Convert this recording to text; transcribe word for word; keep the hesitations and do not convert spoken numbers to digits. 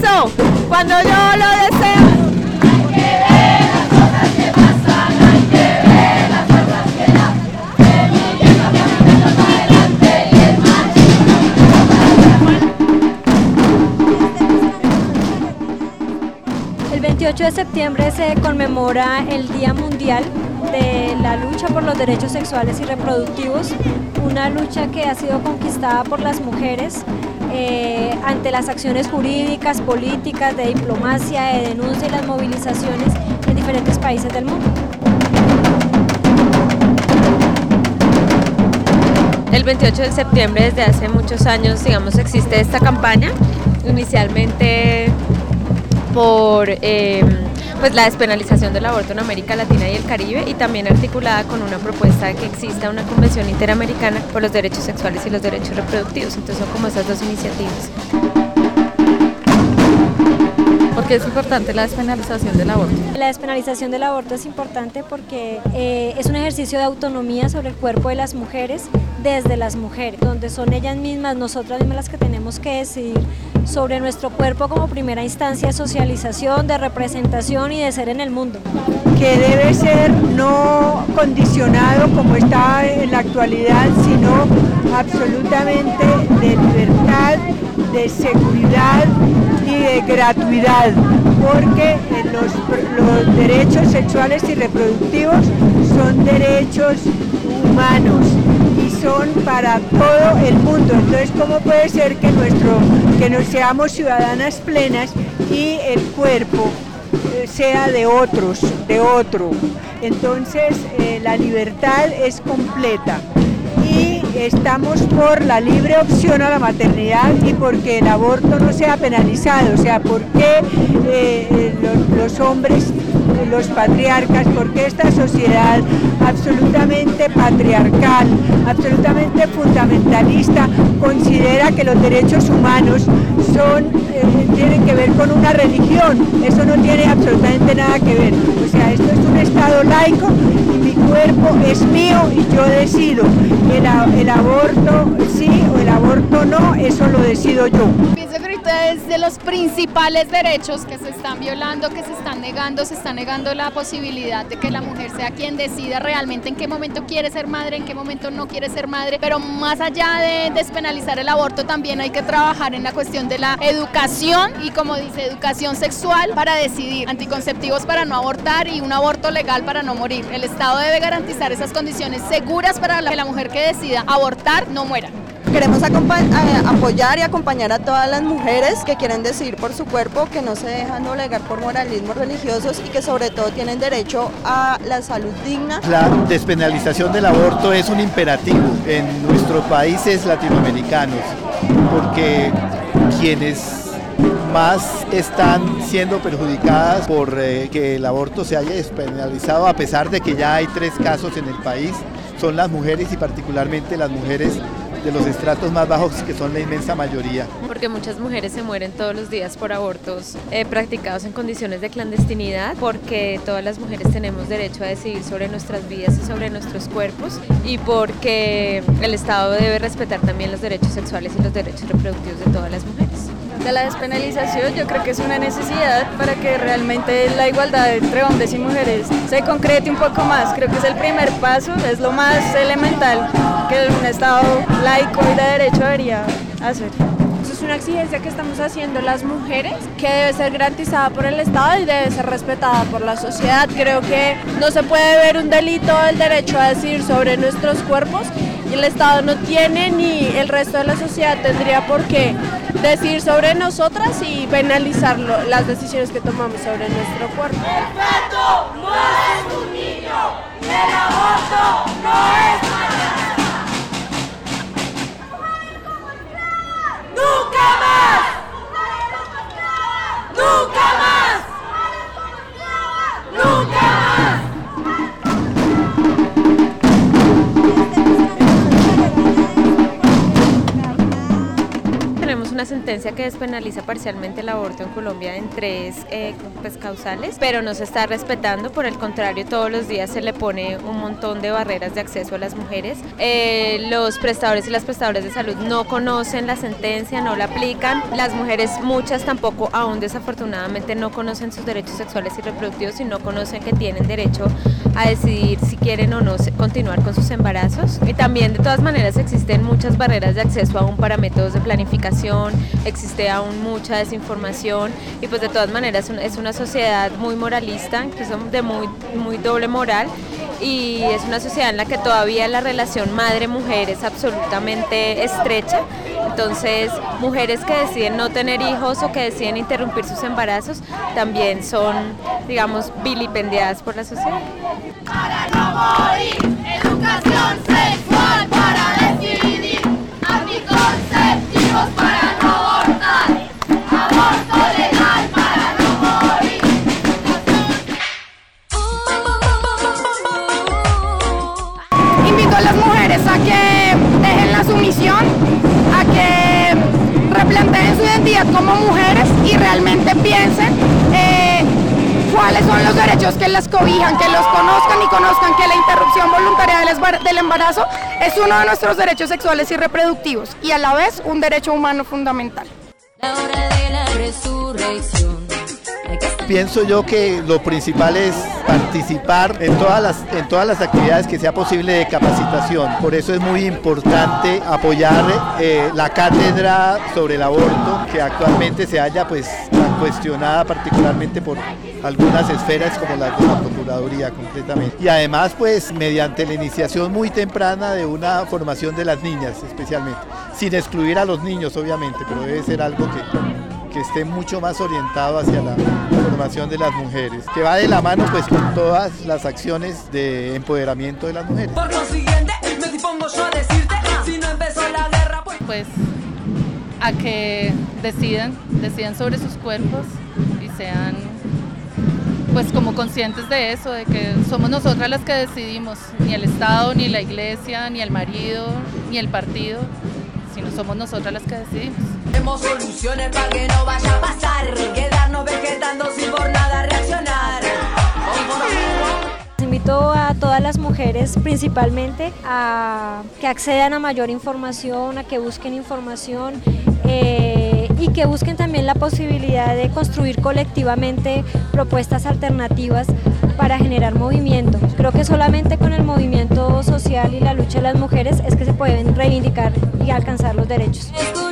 eso, cuando yo lo deseo. Hay que ver las cosas que pasan, hay que ver las cosas que dan. El muñeco caminando para adelante y el El veintiocho de septiembre se conmemora el Día Mundial de la lucha por los derechos sexuales y reproductivos, una lucha que ha sido conquistada por las mujeres eh, ante las acciones jurídicas, políticas, de diplomacia, de denuncia y las movilizaciones en diferentes países del mundo. El veintiocho de septiembre, desde hace muchos años, digamos, existe esta campaña, inicialmente por eh, pues la despenalización del aborto en América Latina y el Caribe, y también articulada con una propuesta de que exista una convención interamericana por los derechos sexuales y los derechos reproductivos. Entonces son como esas dos iniciativas. ¿Por qué es importante la despenalización del aborto? La despenalización del aborto es importante porque eh, es un ejercicio de autonomía sobre el cuerpo de las mujeres desde las mujeres, donde son ellas mismas, nosotras mismas las que tenemos que decidir sobre nuestro cuerpo como primera instancia de socialización, de representación y de ser en el mundo. Que debe ser no condicionado como está en la actualidad, sino absolutamente de libertad, de seguridad y de gratuidad, porque los, los derechos sexuales y reproductivos son derechos humanos y son para todo el mundo. Entonces, ¿cómo puede ser que, nuestro, que nos seamos ciudadanas plenas y el cuerpo eh, sea de otros, de otro? Entonces, eh, la libertad es completa. Y estamos por la libre opción a la maternidad y porque el aborto no sea penalizado, o sea, ¿por qué eh, los, los hombres, los patriarcas, por qué esta sociedad absolutamente patriarcal, absolutamente fundamentalista, considera que los derechos humanos son, eh, tienen que ver con una religión? Eso no tiene absolutamente nada que ver. O sea, esto es un Estado laico y mi cuerpo es mío y yo decido. El, el aborto sí o el aborto no, eso lo decido yo. Pienso que ahorita es de los principales derechos que se están violando, que se están negando, se está negando la posibilidad de que la mujer sea quien decida realmente en qué momento quiere ser madre, en qué momento no quiere ser madre, pero más allá de despenalizar el aborto también hay que trabajar en la cuestión de la educación y, como dice, educación sexual para decidir, anticonceptivos para no abortar y un aborto legal para no morir. El Estado debe garantizar esas condiciones seguras para que la mujer que decida abortar no muera. Queremos apoyar y acompañar a todas las mujeres que quieren decidir por su cuerpo, que no se dejan doblegar por moralismos religiosos y que sobre todo tienen derecho a la salud digna. La despenalización del aborto es un imperativo en nuestros países latinoamericanos, porque quienes más están siendo perjudicadas por eh, que el aborto se haya despenalizado, a pesar de que ya hay tres casos en el país, son las mujeres y particularmente las mujeres de los estratos más bajos, que son la inmensa mayoría. Porque muchas mujeres se mueren todos los días por abortos eh, practicados en condiciones de clandestinidad, porque todas las mujeres tenemos derecho a decidir sobre nuestras vidas y sobre nuestros cuerpos, y porque el Estado debe respetar también los derechos sexuales y los derechos reproductivos de todas las mujeres. De la despenalización yo creo que es una necesidad para que realmente la igualdad entre hombres y mujeres se concrete un poco más. Creo que es el primer paso, es lo más elemental que un Estado laico y de derecho debería hacer. Eso es una exigencia que estamos haciendo las mujeres, que debe ser garantizada por el Estado y debe ser respetada por la sociedad. Creo que no se puede ver un delito el derecho a decidir sobre nuestros cuerpos, y el Estado no tiene ni el resto de la sociedad tendría por qué decidir sobre nosotras y penalizar las decisiones que tomamos sobre nuestro cuerpo. El feto no es un niño y el aborto no es mañana. ¡Nunca más! ¡Nunca más! ¡Nunca más! Tenemos una sentencia que despenaliza parcialmente el aborto en Colombia en tres eh, pues, causales, pero no se está respetando, por el contrario, todos los días se le pone un montón de barreras de acceso a las mujeres. Eh, los prestadores y las prestadoras de salud no conocen la sentencia, no la aplican. Las mujeres, muchas tampoco, aún desafortunadamente, no conocen sus derechos sexuales y reproductivos y no conocen que tienen derecho a decidir si quieren o no continuar con sus embarazos. Y también, de todas maneras, existen muchas barreras de acceso aún para métodos de planificación, existe aún mucha desinformación y pues de todas maneras es una sociedad muy moralista, incluso de muy, muy doble moral, y es una sociedad en la que todavía la relación madre-mujer es absolutamente estrecha. Entonces, mujeres que deciden no tener hijos o que deciden interrumpir sus embarazos también son, digamos, vilipendiadas por la sociedad. Para no morir, educación sexual para decidir, anticonceptivos para no abortar, aborto legal para no morir. Invito a las mujeres a que dejen la sumisión, a que replanteen su identidad como mujeres y realmente piensen eh, cuáles son los derechos que las cobijan, que los conozcan y conozcan que la interrupción voluntaria del embarazo es uno de nuestros derechos sexuales y reproductivos y a la vez un derecho humano fundamental. La hora de la resurrección. Pienso yo que lo principal es participar en todas las, en todas las actividades que sea posible de capacitación. Por eso es muy importante apoyar eh, la cátedra sobre el aborto, que actualmente se halla pues tan cuestionada particularmente por algunas esferas como la de la Procuraduría concretamente. Y además pues mediante la iniciación muy temprana de una formación de las niñas especialmente, sin excluir a los niños obviamente, pero debe ser algo que... que esté mucho más orientado hacia la formación de las mujeres, que va de la mano pues con todas las acciones de empoderamiento de las mujeres. Por lo siguiente, me dispongo yo a decirte, si no empezó la guerra, pues... pues a que decidan, decidan sobre sus cuerpos y sean pues como conscientes de eso, de que somos nosotras las que decidimos, ni el Estado, ni la iglesia, ni el marido, ni el partido, sino somos nosotras las que decidimos. Tenemos soluciones para que no vaya a pasar, quedarnos vegetando sin por nada reaccionar. Invito a todas las mujeres principalmente a que accedan a mayor información, a que busquen información eh, y que busquen también la posibilidad de construir colectivamente propuestas alternativas para generar movimiento. Creo que solamente con el movimiento social y la lucha de las mujeres es que se pueden reivindicar y alcanzar los derechos.